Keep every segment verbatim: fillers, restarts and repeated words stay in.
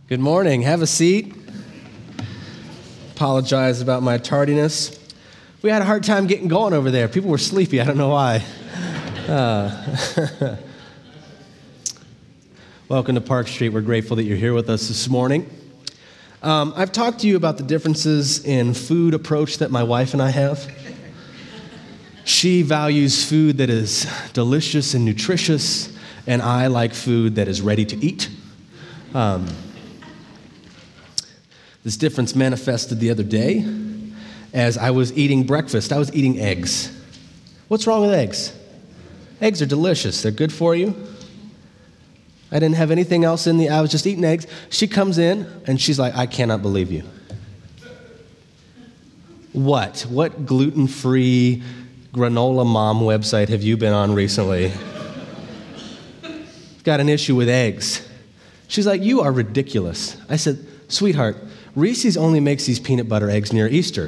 Good morning. Have a seat. Apologize about my tardiness. We had a hard time getting going over there. People were sleepy. I don't know why. Uh, welcome to Park Street. We're grateful that you're here with us this morning. Um, I've talked to you about the differences in food approach that my wife and I have. She values food that is delicious and nutritious, and I like food that is ready to eat. Um, This difference manifested the other day as I was eating breakfast. I was eating eggs. What's wrong with eggs? Eggs are delicious. They're good for you. I didn't have anything else in the, I was just eating eggs. She comes in and she's like, I cannot believe you. What? What gluten-free granola mom website have you been on recently? Got an issue with eggs. She's like, you are ridiculous. I said, sweetheart, Reese's only makes these peanut butter eggs near Easter.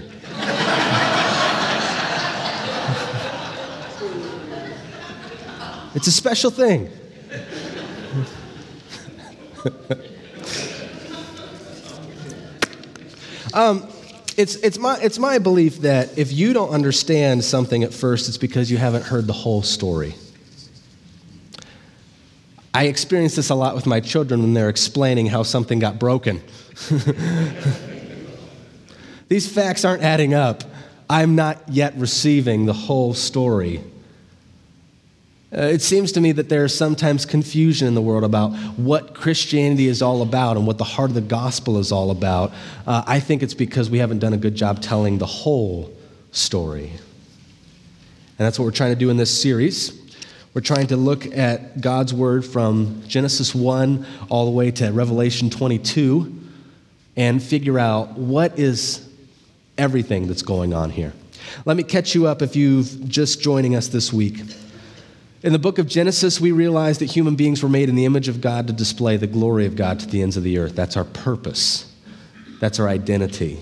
It's a special thing. um, it's, it's, my, it's my belief that if you don't understand something at first, it's because you haven't heard the whole story. I experience this a lot with my children when they're explaining how something got broken. These facts aren't adding up. I'm not yet receiving the whole story. Uh, it seems to me that there is sometimes confusion in the world about what Christianity is all about and what the heart of the gospel is all about. Uh, I think it's because we haven't done a good job telling the whole story. And that's what we're trying to do in this series. We're trying to look at God's word from Genesis one all the way to Revelation twenty-two and figure out what is everything that's going on here. Let me catch you up if you've just joining us this week. In the book of Genesis, we realize that human beings were made in the image of God to display the glory of God to the ends of the earth. That's our purpose. That's our identity.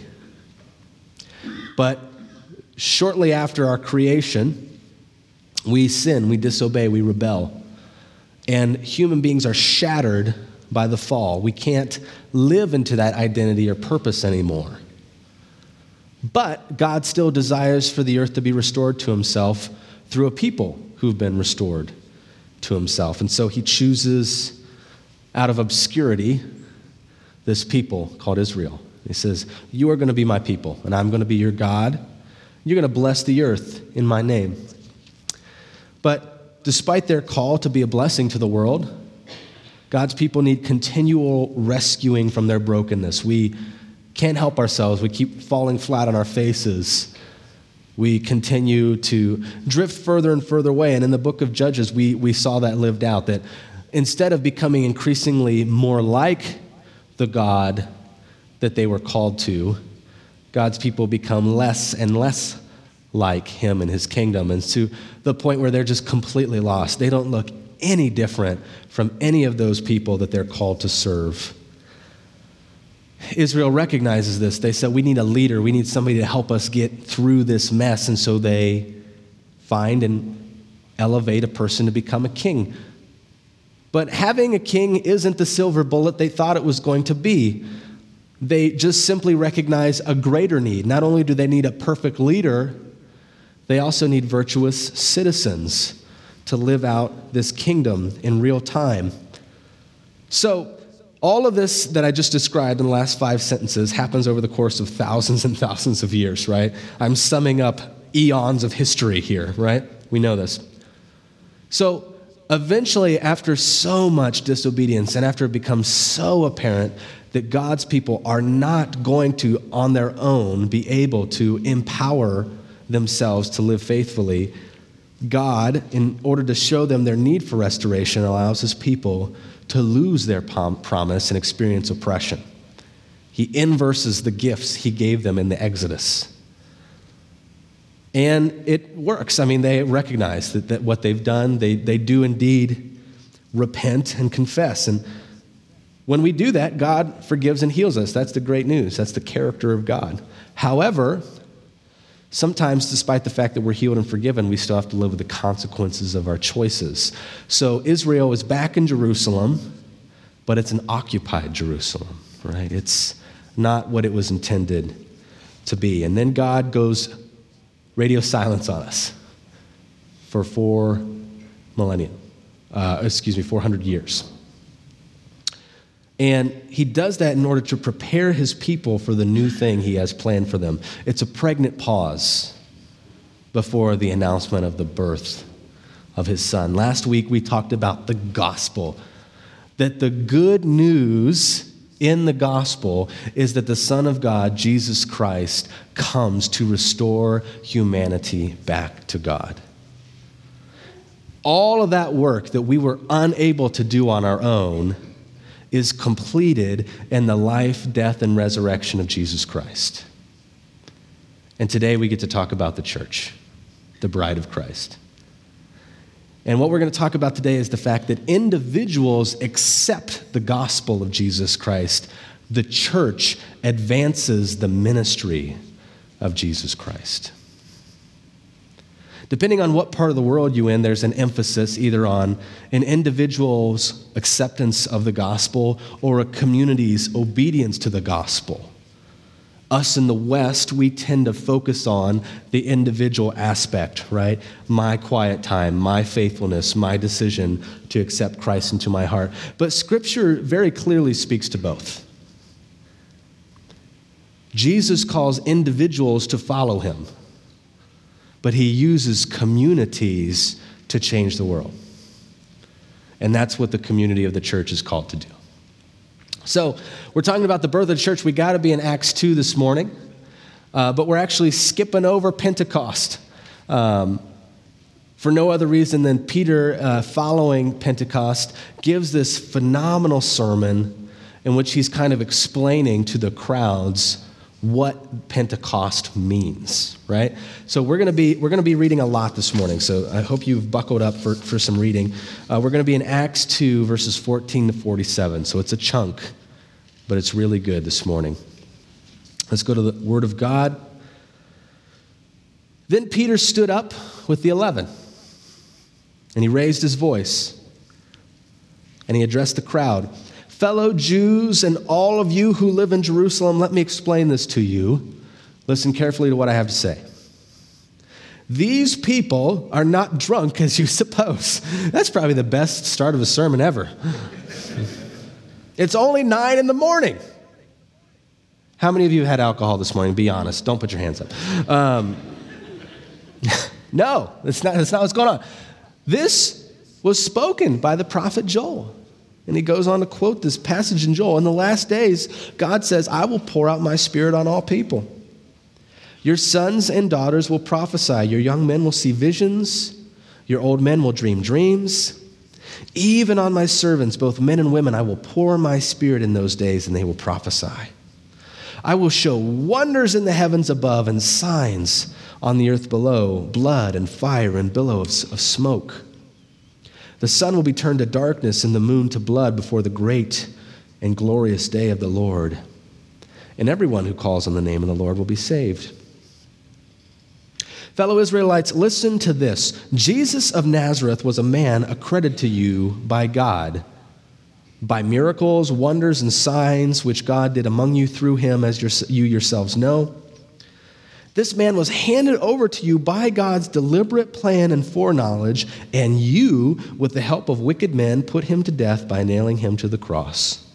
But shortly after our creation, we sin, we disobey, we rebel. And human beings are shattered by the fall. We can't live into that identity or purpose anymore. But God still desires for the earth to be restored to himself through a people who've been restored to himself. And so he chooses out of obscurity this people called Israel. He says, you are going to be my people, and I'm going to be your God. You're going to bless the earth in my name. But despite their call to be a blessing to the world, God's people need continual rescuing from their brokenness. We can't help ourselves. We keep falling flat on our faces. We continue to drift further and further away. And in the book of Judges, we, we saw that lived out, that instead of becoming increasingly more like the God that they were called to, God's people become less and less like him and his kingdom, and to the point where they're just completely lost. They don't look any different from any of those people that they're called to serve. Israel recognizes this. They said, we need a leader. We need somebody to help us get through this mess. And so they find and elevate a person to become a king. But having a king isn't the silver bullet they thought it was going to be. They just simply recognize a greater need. Not only do they need a perfect leader, they also need virtuous citizens to live out this kingdom in real time. So all of this that I just described in the last five sentences happens over the course of thousands and thousands of years, right? I'm summing up eons of history here, right? We know this. So eventually, after so much disobedience and after it becomes so apparent that God's people are not going to, on their own, be able to empower themselves to live faithfully, God, in order to show them their need for restoration, allows his people to lose their prom- promise and experience oppression. He inverses the gifts he gave them in the Exodus. And it works. I mean, they recognize that, that what they've done, they, they do indeed repent and confess. And when we do that, God forgives and heals us. That's the great news. That's the character of God. However, sometimes, despite the fact that we're healed and forgiven, we still have to live with the consequences of our choices. So Israel is back in Jerusalem, but it's an occupied Jerusalem. right? It's not what it was intended to be. And then God goes radio silence on us for four millennia, uh, excuse me, four hundred years. And he does that in order to prepare his people for the new thing he has planned for them. It's a pregnant pause before the announcement of the birth of his son. Last week we talked about the gospel, that the good news in the gospel is that the Son of God, Jesus Christ, comes to restore humanity back to God. All of that work that we were unable to do on our own is completed in the life, death, and resurrection of Jesus Christ. And today we get to talk about the church, the bride of Christ. And what we're going to talk about today is the fact that individuals accept the gospel of Jesus Christ. The church advances the ministry of Jesus Christ. Depending on what part of the world you're in, there's an emphasis either on an individual's acceptance of the gospel or a community's obedience to the gospel. Us in the West, we tend to focus on the individual aspect, right? My quiet time, my faithfulness, my decision to accept Christ into my heart. But Scripture very clearly speaks to both. Jesus calls individuals to follow him, but he uses communities to change the world. And that's what the community of the church is called to do. So we're talking about the birth of the church. We got to be in Acts two this morning, uh, but we're actually skipping over Pentecost um, for no other reason than Peter, uh, following Pentecost, gives this phenomenal sermon in which he's kind of explaining to the crowds what Pentecost means, right? So we're going to be we're going to be reading a lot this morning. So I hope you've buckled up for, for some reading. Uh, we're going to be in Acts two, verses fourteen to forty-seven. So it's a chunk, but it's really good this morning. Let's go to the Word of God. Then Peter stood up with the eleven, and he raised his voice, and he addressed the crowd. Fellow Jews and all of you who live in Jerusalem, let me explain this to you. Listen carefully to what I have to say. These people are not drunk as you suppose. That's probably the best start of a sermon ever. It's only nine in the morning. How many of you had alcohol this morning? Be honest. Don't put your hands up. Um, no, that's not, that's not what's going on. This was spoken by the prophet Joel. And he goes on to quote this passage in Joel. In the last days, God says, I will pour out my spirit on all people. Your sons and daughters will prophesy. Your young men will see visions. Your old men will dream dreams. Even on my servants, both men and women, I will pour my spirit in those days, and they will prophesy. I will show wonders in the heavens above and signs on the earth below, blood and fire and billows of smoke. The sun will be turned to darkness and the moon to blood before the great and glorious day of the Lord. And everyone who calls on the name of the Lord will be saved. Fellow Israelites, listen to this. Jesus of Nazareth was a man accredited to you by God, by miracles, wonders, and signs which God did among you through him, as you yourselves know. This man was handed over to you by God's deliberate plan and foreknowledge, and you, with the help of wicked men, put him to death by nailing him to the cross.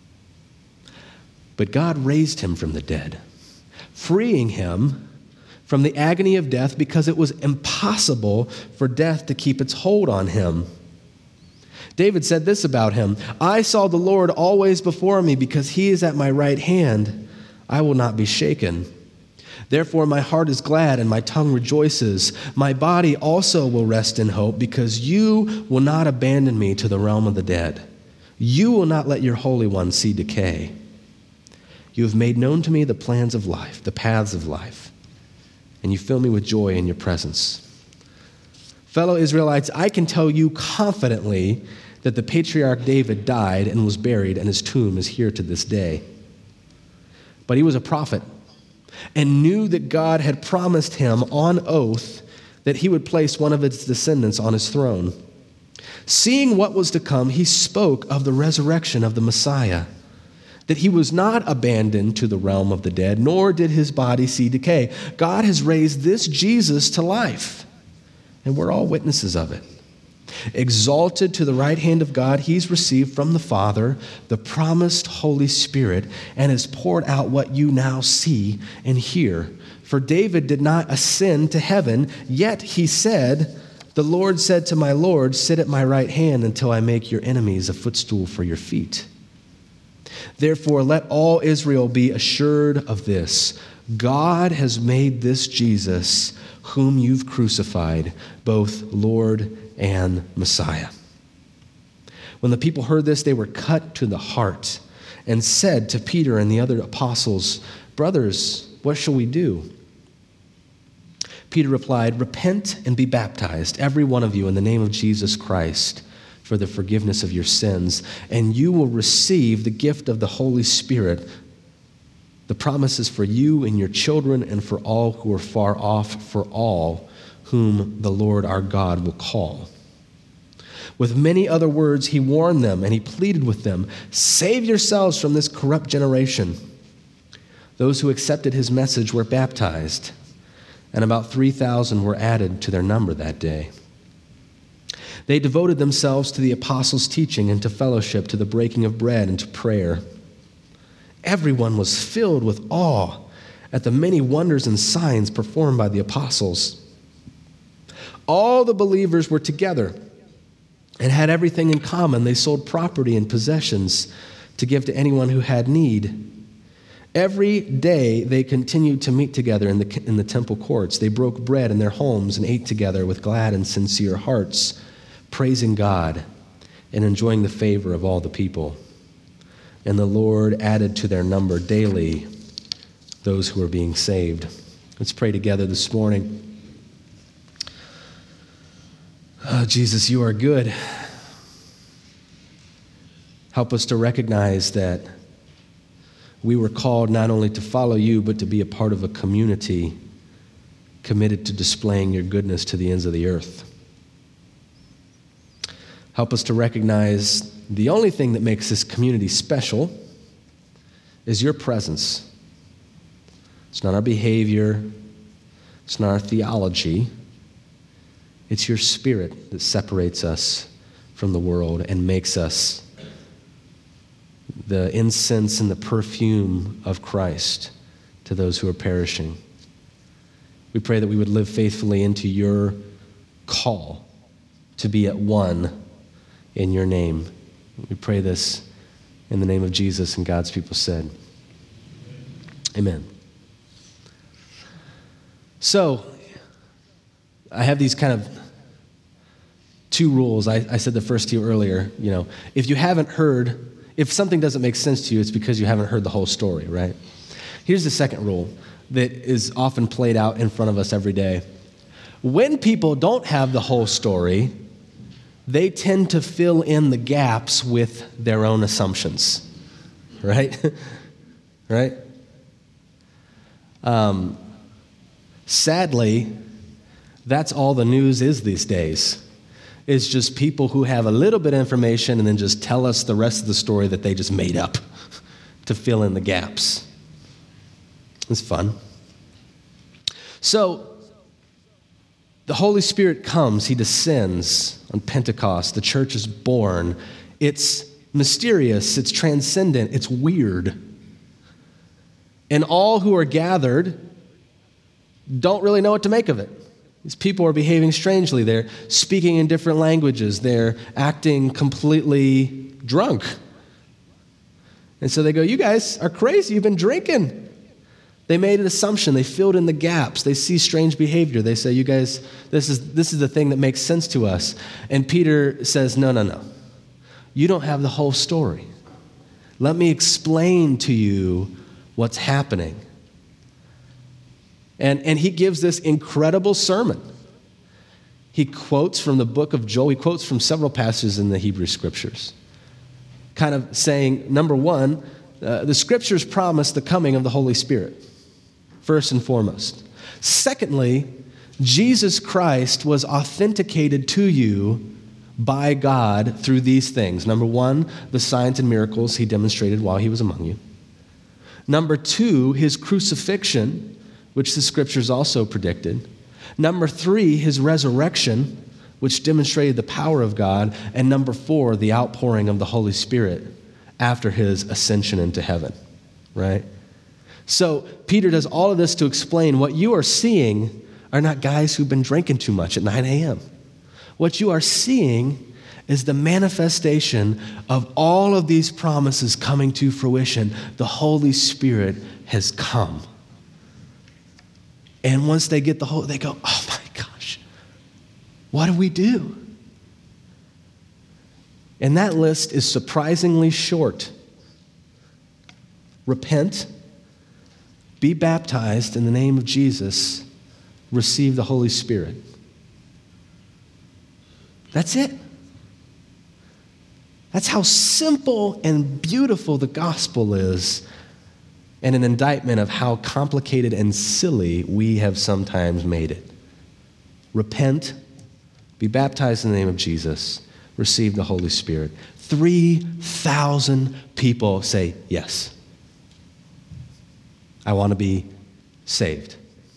But God raised him from the dead, freeing him from the agony of death because it was impossible for death to keep its hold on him. David said this about him, I saw the Lord always before me because he is at my right hand. I will not be shaken. Therefore, my heart is glad and my tongue rejoices. My body also will rest in hope because you will not abandon me to the realm of the dead. You will not let your Holy One see decay. You have made known to me the plans of life, the paths of life, and you fill me with joy in your presence. Fellow Israelites, I can tell you confidently that the patriarch David died and was buried, and his tomb is here to this day. But he was a prophet and knew that God had promised him on oath that he would place one of his descendants on his throne. Seeing what was to come, he spoke of the resurrection of the Messiah. that he was not abandoned to the realm of the dead, nor did his body see decay. God has raised this Jesus to life, and we're all witnesses of it. Exalted to the right hand of God, he's received from the Father the promised Holy Spirit and has poured out what you now see and hear. For David did not ascend to heaven, yet he said, "The Lord said to my Lord, sit at my right hand until I make your enemies a footstool for your feet." Therefore, let all Israel be assured of this: God has made this Jesus, whom you've crucified, both Lord and Messiah. When the people heard this, they were cut to the heart and said to Peter and the other apostles, "Brothers, what shall we do?" Peter replied, "Repent and be baptized, every one of you, in the name of Jesus Christ, for the forgiveness of your sins, and you will receive the gift of the Holy Spirit. The promise is for you and your children and for all who are far off, for all whom the Lord our God will call." With many other words, he warned them and he pleaded with them, "Save yourselves from this corrupt generation." Those who accepted his message were baptized, and about three thousand were added to their number that day. They devoted themselves to the apostles' teaching and to fellowship, to the breaking of bread and to prayer. Everyone was filled with awe at the many wonders and signs performed by the apostles. All the believers were together and had everything in common. They sold property and possessions to give to anyone who had need. Every day they continued to meet together in the, in the temple courts. They broke bread in their homes and ate together with glad and sincere hearts, praising God and enjoying the favor of all the people. And the Lord added to their number daily those who were being saved. Let's pray together this morning. Oh, Jesus, you are good. Help us to recognize that we were called not only to follow you, but to be a part of a community committed to displaying your goodness to the ends of the earth. Help us to recognize the only thing that makes this community special is your presence. It's not our behavior. It's not our theology. It's your Spirit that separates us from the world and makes us the incense and the perfume of Christ to those who are perishing. We pray that we would live faithfully into your call to be at one in your name. We pray this in the name of Jesus, and God's people said, amen. So, I have these kind of two rules. I, I said the first two earlier. You know, if you haven't heard, if something doesn't make sense to you, it's because you haven't heard the whole story, right? Here's the second rule that is often played out in front of us every day. When people don't have the whole story, they tend to fill in the gaps with their own assumptions, right? right? Um, sadly, that's all the news is these days. It's just people who have a little bit of information and then just tell us the rest of the story that they just made up to fill in the gaps. It's fun. So, the Holy Spirit comes, he descends on Pentecost. The church is born. It's mysterious, it's transcendent, it's weird. And all who are gathered don't really know what to make of it. These people are behaving strangely. They're speaking in different languages. They're acting completely drunk. And so they go, "You guys are crazy. You've been drinking." They made an assumption. They filled in the gaps. They see strange behavior. They say, "You guys, this is this is the thing that makes sense to us." And Peter says, no, no, no. You don't have the whole story. Let me explain to you what's happening. And, and he gives this incredible sermon. He quotes from the book of Joel. He quotes from several passages in the Hebrew Scriptures, kind of saying, number one, uh, the Scriptures promise the coming of the Holy Spirit, first and foremost. Secondly, Jesus Christ was authenticated to you by God through these things. Number one, the signs and miracles he demonstrated while he was among you. Number two, his crucifixion, which the scriptures also predicted. Number three, his resurrection, which demonstrated the power of God. And number four, the outpouring of the Holy Spirit after his ascension into heaven, right? So Peter does all of this to explain what you are seeing are not guys who've been drinking too much at nine a.m. What you are seeing is the manifestation of all of these promises coming to fruition. The Holy Spirit has come. And once they get the whole, they go, oh my gosh, what do we do? And that list is surprisingly short. Repent, be baptized in the name of Jesus, receive the Holy Spirit. That's it. That's how simple and beautiful the gospel is, and an indictment of how complicated and silly we have sometimes made it. Repent, be baptized in the name of Jesus, receive the Holy Spirit. three thousand people say, yes, I want to be saved.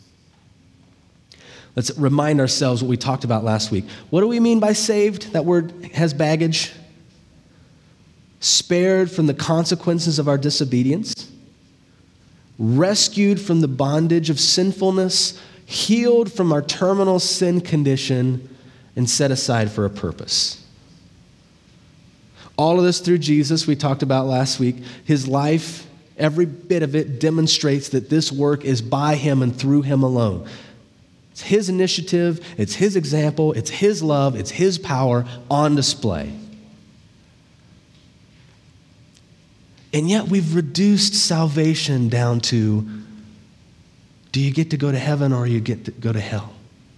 Let's remind ourselves what we talked about last week. What do we mean by saved? That word has baggage. Spared from the consequences of our disobedience. Rescued from the bondage of sinfulness. Healed from our terminal sin condition. And set aside for a purpose. All of this through Jesus, we talked about last week. His life, every bit of it demonstrates that this work is by him and through him alone. It's his initiative, it's his example, it's his love, it's his power on display. And yet we've reduced salvation down to, do you get to go to heaven or you get to go to hell?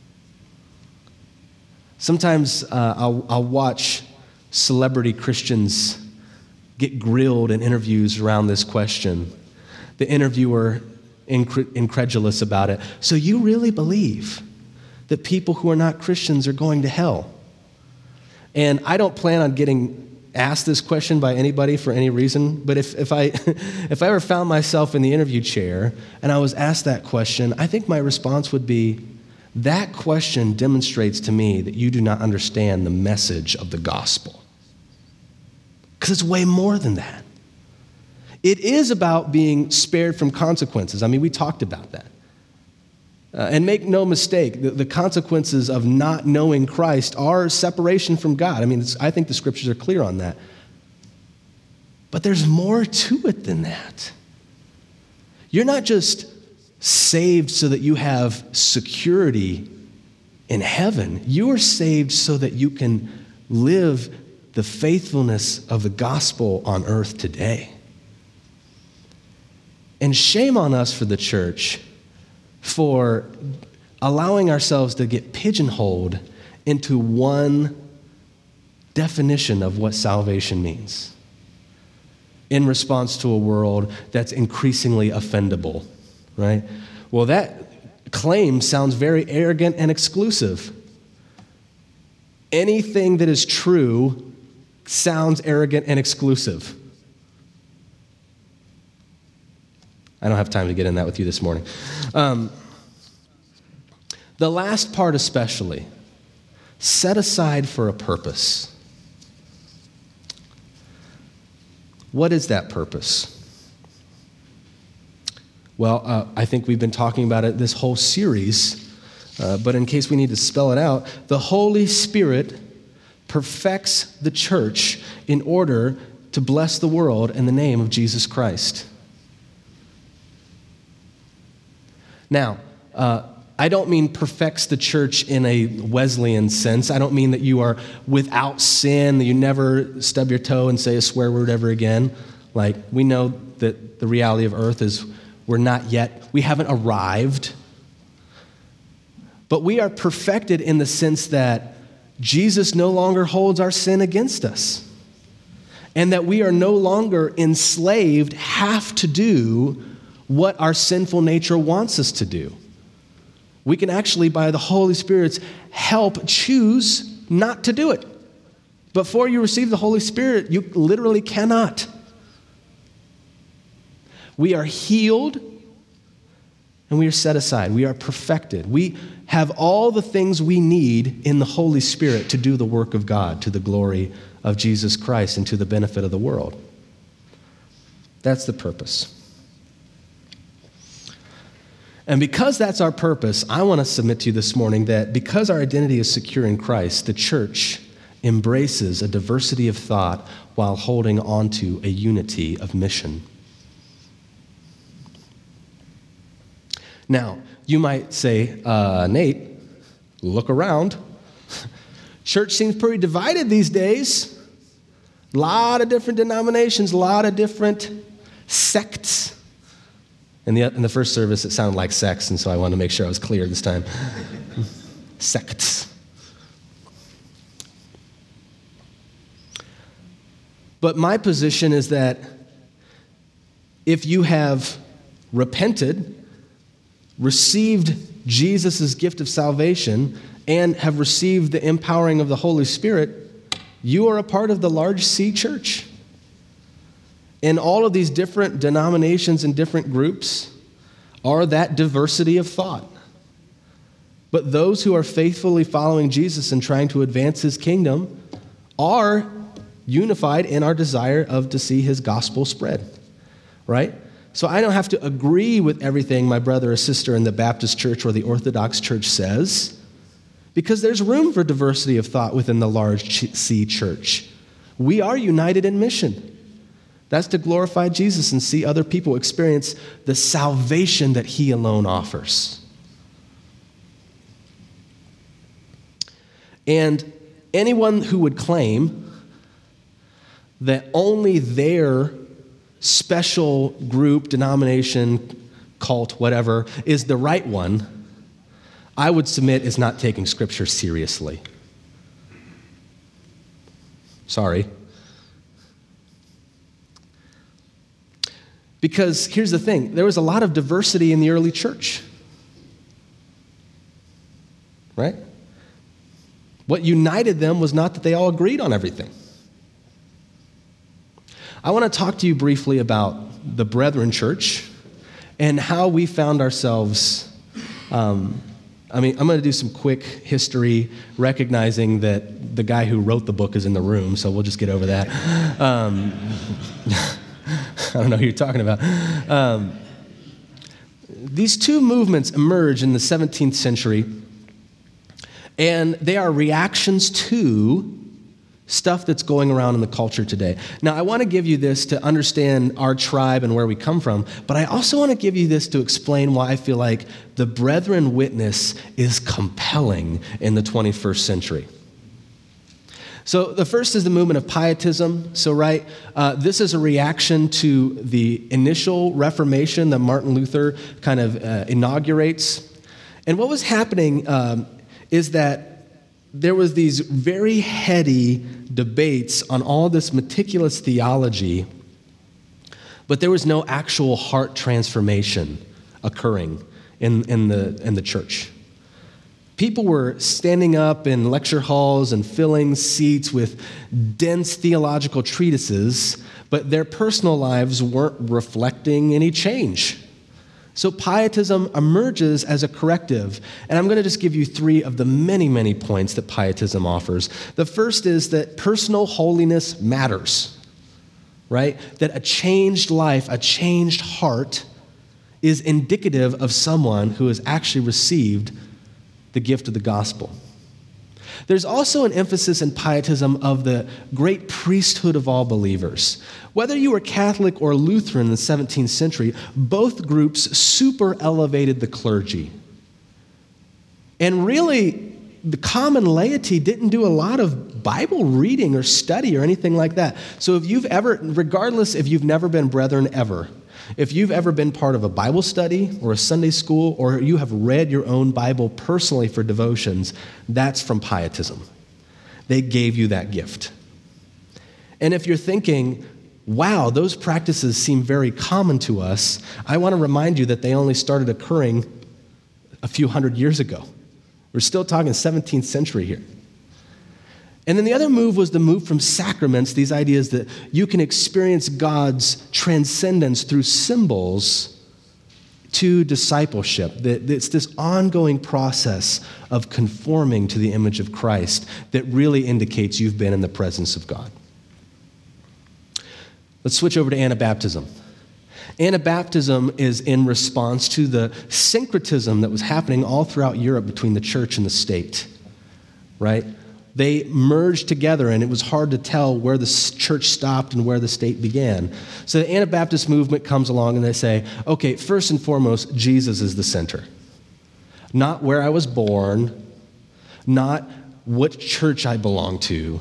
Sometimes uh, I'll, I'll watch celebrity Christians get grilled in interviews around this question. The interviewer incredulous about it. So you really believe that people who are not Christians are going to hell? And I don't plan on getting asked this question by anybody for any reason, but if, if I if I ever found myself in the interview chair and I was asked that question, I think my response would be, that question demonstrates to me that you do not understand the message of the gospel. Because it's way more than that. It is about being spared from consequences. I mean, we talked about that. Uh, and make no mistake, the, the consequences of not knowing Christ are separation from God. I mean, it's, I think the scriptures are clear on that. But there's more to it than that. You're not just saved so that you have security in heaven. You are saved so that you can live the faithfulness of the gospel on earth today. And shame on us for the church for allowing ourselves to get pigeonholed into one definition of what salvation means in response to a world that's increasingly offendable, right? Well, that claim sounds very arrogant and exclusive. Anything that is true sounds arrogant and exclusive. I don't have time to get in that with you this morning. Um, the last part especially, set aside for a purpose. What is that purpose? Well, uh, I think we've been talking about it this whole series, uh, but in case we need to spell it out, the Holy Spirit perfects the church in order to bless the world in the name of Jesus Christ. Now, uh, I don't mean perfects the church in a Wesleyan sense. I don't mean that you are without sin, that you never stub your toe and say a swear word ever again. Like, we know that the reality of earth is we're not yet, we haven't arrived. But we are perfected in the sense that Jesus no longer holds our sin against us. And that we are no longer enslaved, have to do what our sinful nature wants us to do. We can actually, by the Holy Spirit's help, choose not to do it. Before you receive the Holy Spirit, you literally cannot. We are healed and we are set aside. We are perfected. We have all the things we need in the Holy Spirit to do the work of God, to the glory of Jesus Christ and to the benefit of the world. That's the purpose. And because that's our purpose, I want to submit to you this morning that because our identity is secure in Christ, the church embraces a diversity of thought while holding on to a unity of mission. Now, you might say, uh, Nate, look around. Church seems pretty divided these days. A lot of different denominations, a lot of different sects. In the, in the first service, it sounded like sex, and so I wanted to make sure I was clear this time. Sects. But my position is that if you have repented, received Jesus' gift of salvation, and have received the empowering of the Holy Spirit, you are a part of the large C church. And all of these different denominations and different groups are that diversity of thought. But those who are faithfully following Jesus and trying to advance his kingdom are unified in our desire of to see his gospel spread, right? So I don't have to agree with everything my brother or sister in the Baptist church or the Orthodox church says, because there's room for diversity of thought within the large C church. We are united in mission. That's to glorify Jesus and see other people experience the salvation that he alone offers. And anyone who would claim that only their special group, denomination, cult, whatever, is the right one, I would submit is not taking Scripture seriously. Sorry. Because here's the thing, there was a lot of diversity in the early church. Right? What united them was not that they all agreed on everything. I want to talk to you briefly about the Brethren Church and how we found ourselves, um, I mean, I'm going to do some quick history, recognizing that the guy who wrote the book is in the room, so we'll just get over that. Um, I don't know who you're talking about. Um, these two movements emerge in the seventeenth century, and they are reactions to stuff that's going around in the culture today. Now, I want to give you this to understand our tribe and where we come from, but I also want to give you this to explain why I feel like the Brethren witness is compelling in the twenty-first century. So the first is the movement of pietism. So, right, uh, this is a reaction to the initial Reformation that Martin Luther kind of uh, inaugurates. And what was happening um, is that there was these very heady debates on all this meticulous theology, but there was no actual heart transformation occurring in, in, the, in the church. People were standing up in lecture halls and filling seats with dense theological treatises, but their personal lives weren't reflecting any change. So pietism emerges as a corrective, and I'm going to just give you three of the many, many points that pietism offers. The first is that personal holiness matters, right? That a changed life, a changed heart is indicative of someone who has actually received the gift of the gospel. There's also an emphasis in pietism of the great priesthood of all believers. Whether you were Catholic or Lutheran in the seventeenth century, both groups super elevated the clergy. And really, the common laity didn't do a lot of Bible reading or study or anything like that. So if you've ever, regardless if you've never been brethren ever, if you've ever been part of a Bible study or a Sunday school, or you have read your own Bible personally for devotions, that's from pietism. They gave you that gift. And if you're thinking, wow, those practices seem very common to us, I want to remind you that they only started occurring a few hundred years ago. We're still talking seventeenth century here. And then the other move was the move from sacraments, these ideas that you can experience God's transcendence through symbols, to discipleship. That it's this ongoing process of conforming to the image of Christ that really indicates you've been in the presence of God. Let's switch over to Anabaptism. Anabaptism is in response to the syncretism that was happening all throughout Europe between the church and the state, right? They merged together, and it was hard to tell where the church stopped and where the state began. So the Anabaptist movement comes along, and they say, okay, first and foremost, Jesus is the center. Not where I was born, not what church I belong to,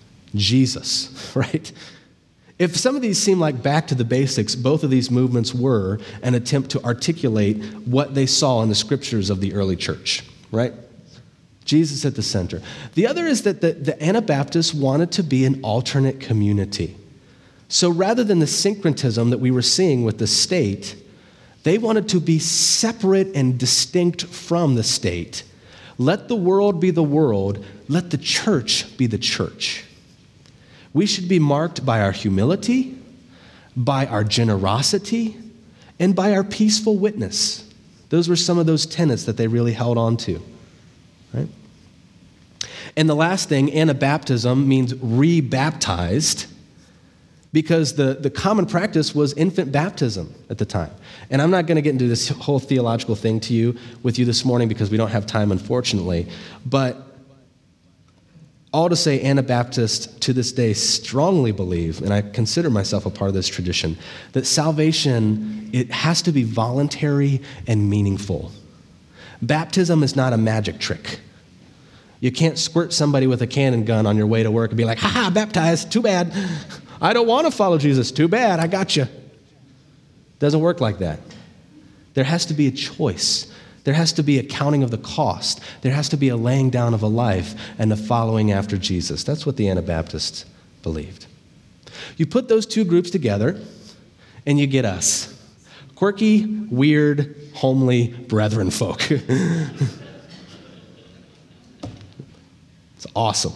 Jesus, right? If some of these seem like back to the basics, both of these movements were an attempt to articulate what they saw in the scriptures of the early church, right? Jesus at the center. The other is that the, the Anabaptists wanted to be an alternate community. So rather than the syncretism that we were seeing with the state, they wanted to be separate and distinct from the state. Let the world be the world. Let the church be the church. We should be marked by our humility, by our generosity, and by our peaceful witness. Those were some of those tenets that they really held on to, right? And the last thing, Anabaptism means re-baptized, because the, the common practice was infant baptism at the time. And I'm not going to get into this whole theological thing to you with you this morning because we don't have time, unfortunately. But all to say, Anabaptists to this day strongly believe, and I consider myself a part of this tradition, that salvation, it has to be voluntary and meaningful. Baptism is not a magic trick. You can't squirt somebody with a cannon gun on your way to work and be like, ha-ha, baptized, too bad. I don't want to follow Jesus, too bad, I got you. Doesn't work like that. There has to be a choice. There has to be a counting of the cost. There has to be a laying down of a life and a following after Jesus. That's what the Anabaptists believed. You put those two groups together, and you get us. Quirky, weird, homely brethren folk. It's awesome.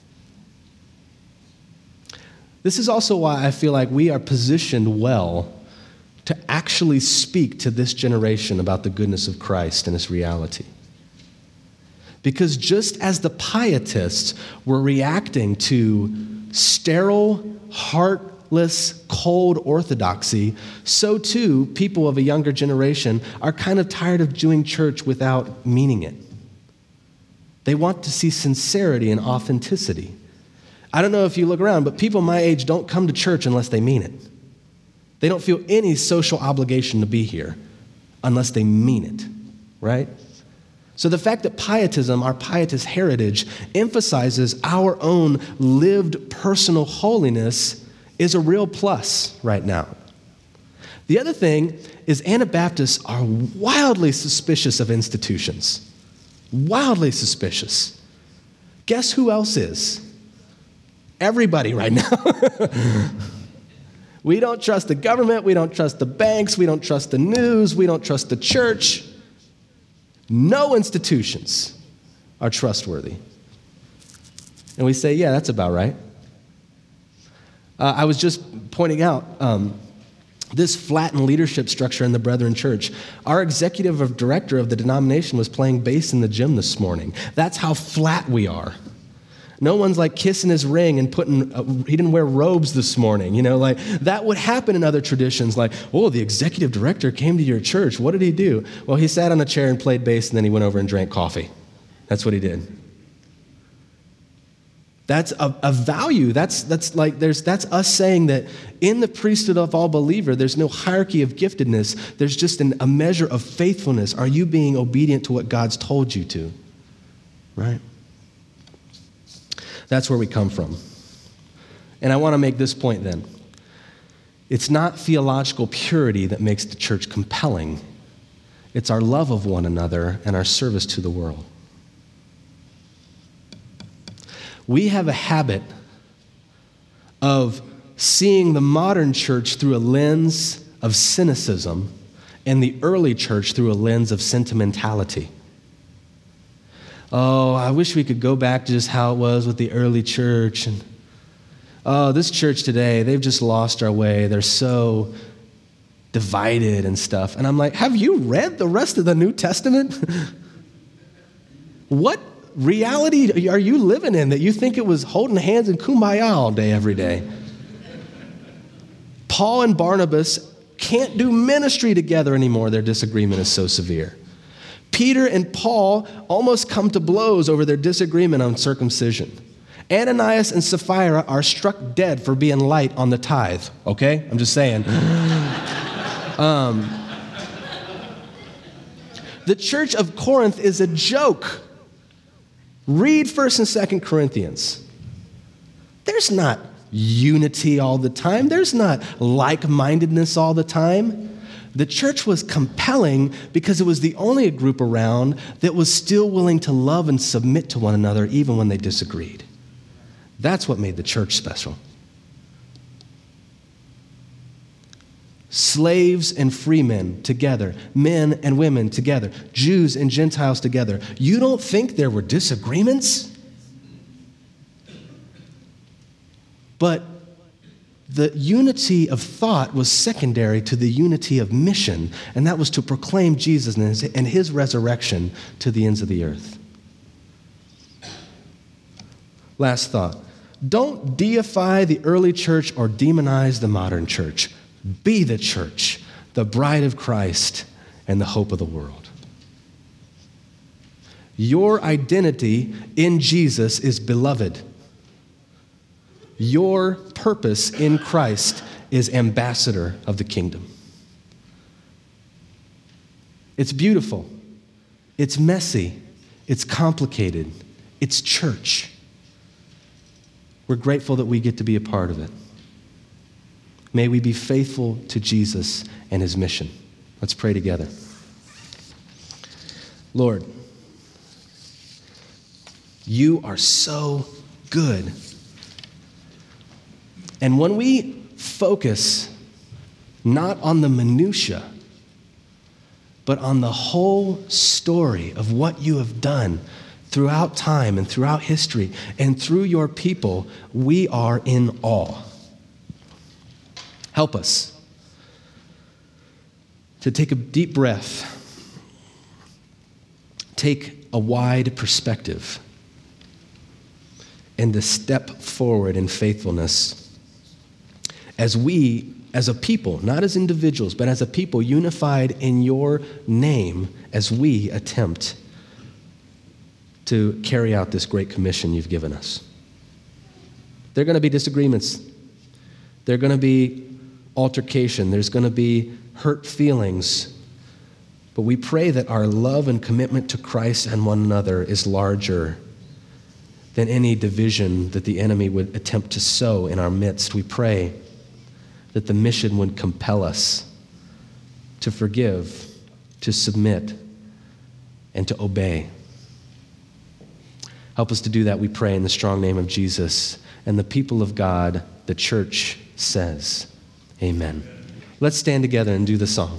This is also why I feel like we are positioned well to actually speak to this generation about the goodness of Christ and His reality. Because just as the pietists were reacting to sterile, heartless, cold orthodoxy, so too people of a younger generation are kind of tired of doing church without meaning it. They want to see sincerity and authenticity. I don't know if you look around, but people my age don't come to church unless they mean it. They don't feel any social obligation to be here unless they mean it, right? So the fact that pietism, our pietist heritage, emphasizes our own lived personal holiness is a real plus right now. The other thing is Anabaptists are wildly suspicious of institutions. Wildly suspicious. Guess who else is? Everybody right now. We don't trust the government, we don't trust the banks, we don't trust the news, we don't trust the church. No institutions are trustworthy. And we say, yeah, that's about right. Uh, I was just pointing out um, this flattened leadership structure in the Brethren Church. Our executive of director of the denomination was playing bass in the gym this morning. That's how flat we are. No one's like kissing his ring and putting, uh, he didn't wear robes this morning. You know, like that would happen in other traditions. Like, oh, the executive director came to your church. What did he do? Well, he sat on a chair and played bass, and then he went over and drank coffee. That's what he did. That's a, a value. That's that's like there's that's us saying that in the priesthood of all believer, there's no hierarchy of giftedness. There's just an, a measure of faithfulness. Are you being obedient to what God's told you to? Right? That's where we come from. And I want to make this point then. It's not theological purity that makes the church compelling. It's our love of one another and our service to the world. We have a habit of seeing the modern church through a lens of cynicism and the early church through a lens of sentimentality. oh, I wish we could go back to just how it was with the early church. And oh, this church today, they've just lost our way. They're so divided and stuff. And I'm like, have you read the rest of the New Testament? What reality are you living in that you think it was holding hands and kumbaya all day, every day? Paul and Barnabas can't do ministry together anymore. Their disagreement is so severe. Peter and Paul almost come to blows over their disagreement on circumcision. Ananias and Sapphira are struck dead for being light on the tithe, okay? I'm just saying. um, the church of Corinth is a joke. Read First and Second Corinthians. There's not unity all the time. There's not like-mindedness all the time. The church was compelling because it was the only group around that was still willing to love and submit to one another even when they disagreed. That's what made the church special. Slaves and free men together, men and women together, Jews and Gentiles together. You don't think there were disagreements? But the unity of thought was secondary to the unity of mission, and that was to proclaim Jesus and his, and his resurrection to the ends of the earth. Last thought. Don't deify the early church or demonize the modern church. Be the church, the bride of Christ, and the hope of the world. Your identity in Jesus is beloved. Your purpose in Christ is ambassador of the kingdom. It's beautiful. It's messy. It's complicated. It's church. We're grateful that we get to be a part of it. May we be faithful to Jesus and his mission. Let's pray together. Lord, you are so good. And when we focus not on the minutia, but on the whole story of what you have done throughout time and throughout history and through your people, we are in awe. Help us to take a deep breath, take a wide perspective, and to step forward in faithfulness as we, as a people, not as individuals, but as a people unified in your name, as we attempt to carry out this great commission you've given us. There are going to be disagreements. There are going to be altercation. There's going to be hurt feelings. But we pray that our love and commitment to Christ and one another is larger than any division that the enemy would attempt to sow in our midst. We pray that the mission would compel us to forgive, to submit, and to obey. Help us to do that, we pray, in the strong name of Jesus. And the people of God, the church, says, amen. Let's stand together and do the song.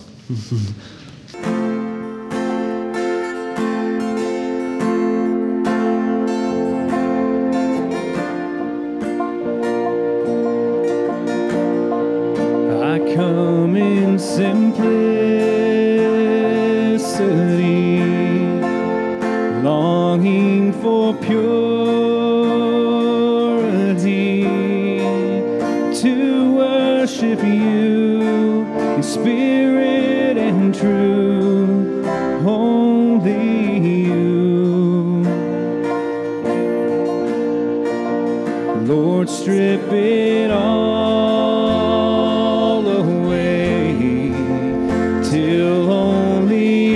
I come in simplicity, longing for purity, to worship you in spirit and truth, only you. Lord, strip it all away till only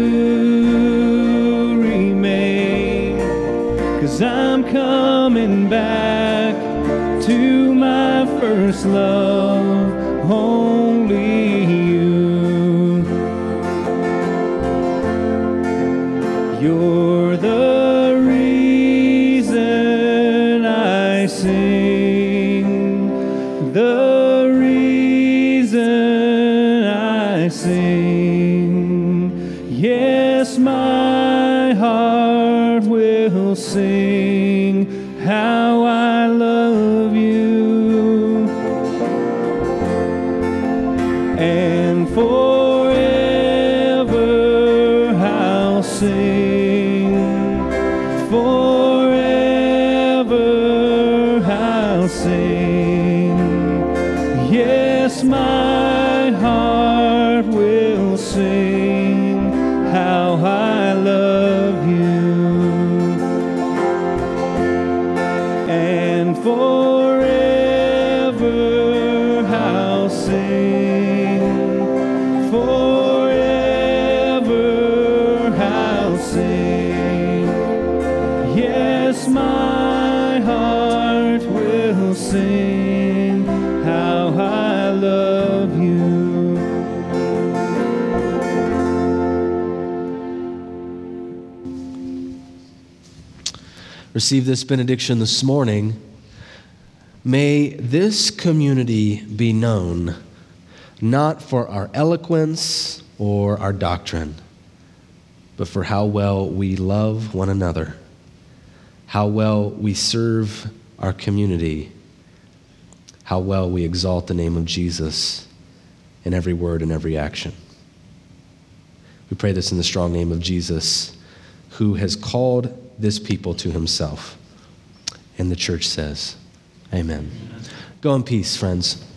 you remain, 'cause I'm coming back to my first love, only you. You're the reason I sing, the reason I sing. Yes, my heart will will sing how I love you. And forever I'll sing. Forever I'll sing. Yes, my heart will sing how I love you. And forever I'll sing. Forever I'll sing. Yes, my heart will sing how I love you. Receive this benediction this morning. May this community be known not for our eloquence or our doctrine, but for how well we love one another, how well we serve our community, how well we exalt the name of Jesus in every word and every action. We pray this in the strong name of Jesus, who has called this people to himself. And the church says, amen. Go in peace, friends.